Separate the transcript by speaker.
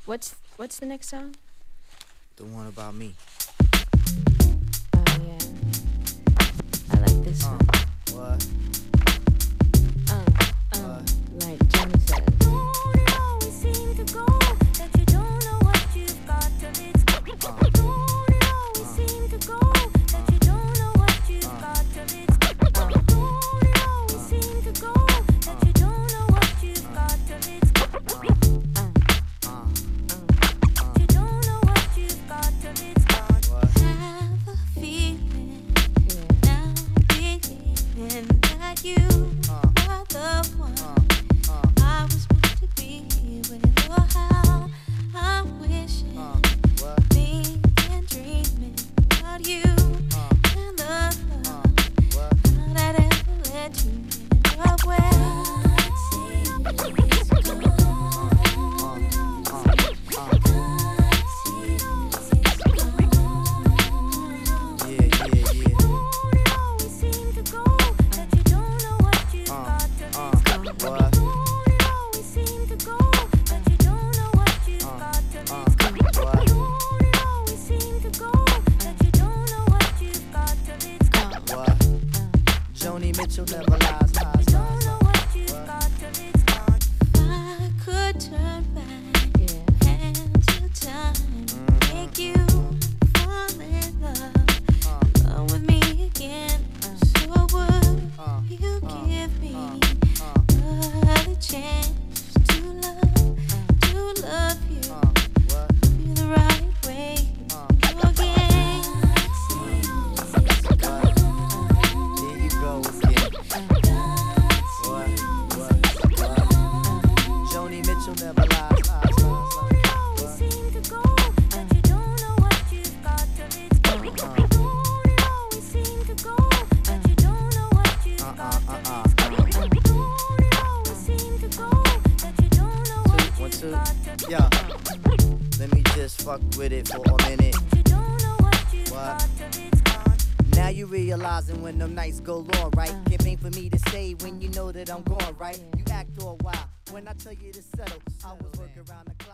Speaker 1: What's the next song?
Speaker 2: The one about me.
Speaker 1: Oh yeah, I like this one.
Speaker 2: What?
Speaker 1: Like Johnny says.
Speaker 3: Don't it always seem to go that you don't know what you've got till it's gone? Don't it always seem to go that you don't know what you've got till it's gone? Don't it always seem to go that you don't know what you've got till it's gone? You don't know what you've got till it's gone. Have a feeling now, believing that you are the one. I was meant to be with, or how I'm wishing, thinking, dreaming about you and the love that ever led you in a well. It's gone. Don't it always seem to go that you don't know what you've got till it's gone? Don't it always seem to go that you don't know what you've got till it's gone? Don't it always seem to go that you don't know what you've got till it's gone?
Speaker 2: Joni Mitchell never lies.
Speaker 3: You don't know what you've got till it's gone. I could turn back hands of time, make you fall in love with me again. So would you give me another chance to love you the right way again?
Speaker 2: Here you go again. Joni Mitchell never lies.
Speaker 3: Don't it always seem to go that you don't know what you've got till it's gone? Don't it always seem to go that you don't know what you've got till it's gone? Don't it always seem to go that you don't know what
Speaker 2: One,
Speaker 3: you've
Speaker 2: two.
Speaker 3: got till it's
Speaker 2: Yeah.
Speaker 3: gone?
Speaker 2: Let me just fuck with it for a minute.
Speaker 3: You don't know what you've
Speaker 2: What?
Speaker 3: got till it's gone.
Speaker 2: Now you realizing when them nights go long, right? It ain't for me to say when you know that I'm gone, right? You act all wild when I tell you to settle. I was working around the clock.